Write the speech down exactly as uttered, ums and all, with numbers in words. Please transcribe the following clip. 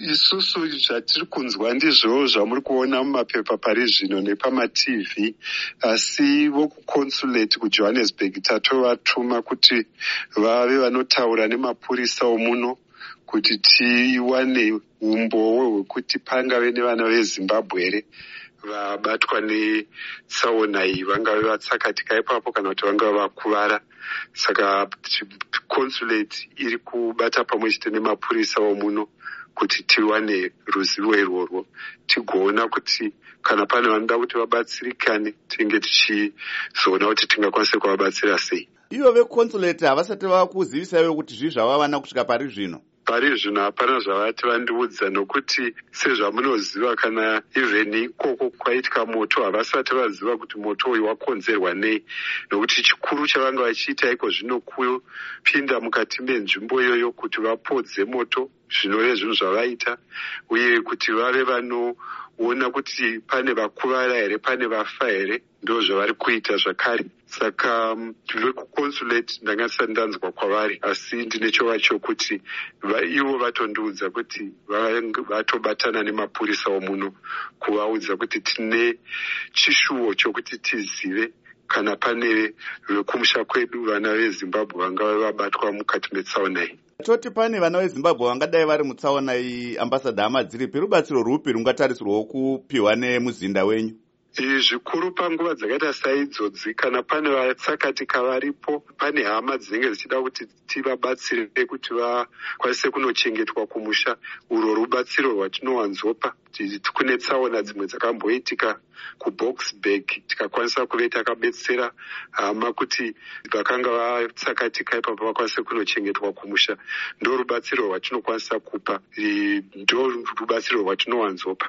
isusu zvatiri kunzwa ndizvo zvamuri kuona mumapepa pari zvino nepamativhi, asi vokuconsulate kujohannesburg tatovatuma kuti vave vanotaura nemapurisa omuno kuti tiwane umboo hwekuti pangave nevana vezimbabwe here vabatwa netsaona iyi, vangave vatsakatika ipapo kana kuti vangave vakuvara. Saka consulate iri kubata pamwe chete nemapurisa omuno kuti tiwane ruzivo irworwo, tigoona kuti kana pane vanoda kuti vabatsirikane tinge tichizoona kuti tingakwanisa kuvabatsira sei. Ivo veconsulate havasati vakuzivisaiwo kuti zvii zvavavana kusvika pari zvino? Pari zvino hapana zvavati vandiudza, nokuti sezvamunoziva kana even ikoko kwaitika moto havasati vaziva kuti moto uyu wakonzerwa nei, nokuti chikuru chavanga vachiita iko zvino kupinda mukati menzvimbo iyoyo kuti vapodze moto, zvinove zvinhu zvavaita, uye kuti vave vanoona kuti pane vakuvara here, pane vafa here, ndo zvavari kuita zvakare. Saka vekuconsulate ndangasati ndanzwa kwavari, asi ndine chova chokuti ivo vatondiudza kuti vatobatana nemapurisa omuno kuvaudza kuti tine chishuwo chokuti tizive kana pane vekumusha kwedu vana vezimbabwe vangava vabatwa mukati metsaona iyi. Toti pane vana vezimbabwe vangadai vari mutsaona iyi, ambasada Hamadziripi, rubatsiro rupi rungatarisirwawo kupiwa nemuzinda wenyu? Zvikuru panguva dzakaita saidzodzi, kana pane vatsakatika varipo, pane hama dzinenge dzichida kuti tivabatsire kuti vakwanise kunochengetwa kumusha, urwo rubatsiro rwatinowanzopa. Kune tsaona dzimwe dzakamboitika kuBoxburg, tikakwanisa kuve takabetsera hama kuti vakanga vatsakatika ipapo vakwanise kunochengetwa kumusha. Ndo rubatsiro rwatinokwanisa kupa, ndo rubatsiro rwatinowanzopa.